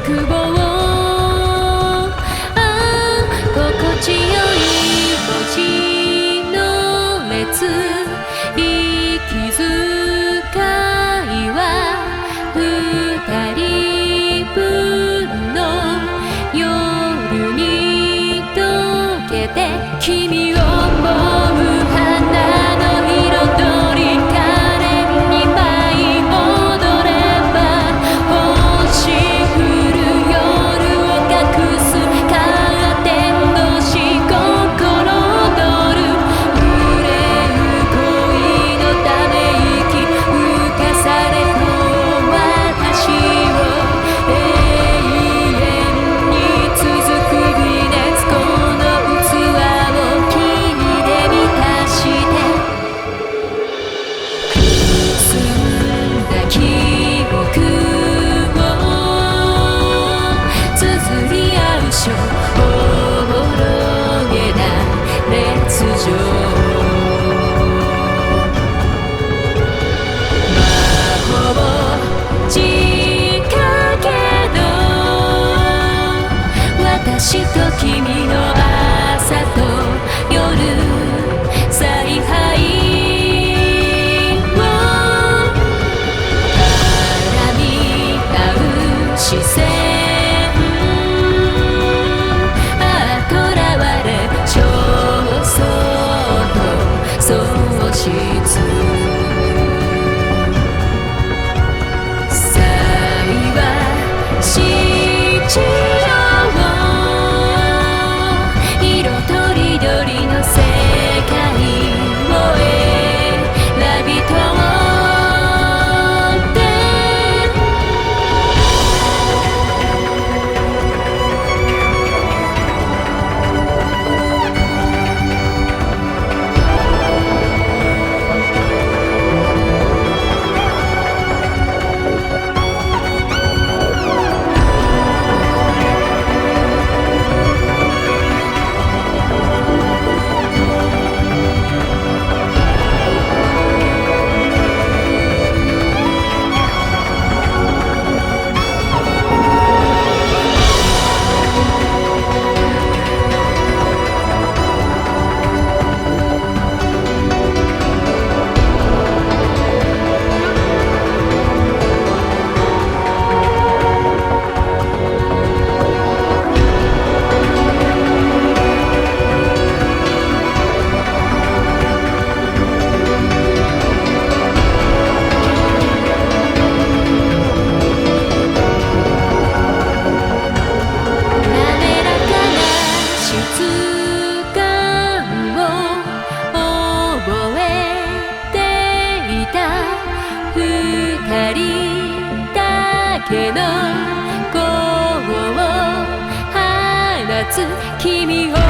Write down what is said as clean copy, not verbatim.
望心地よい文字の列息遣いは二人分の夜に溶けて君を思う花の彩り可憐に舞い踊れば星降る夜を隠すカーテン越し心躍る憂う恋のため息浮かされと私を永遠に続く微熱この器を君で満たしてくすんだ記憶を綴り合う書おぼろげな烈情魔法仕掛けの私と君の朝と夜采配を絡み合う視線とらわれ焦燥と喪失幸し地上色とりどりの世界を選び取って二人だけの声を放つ君を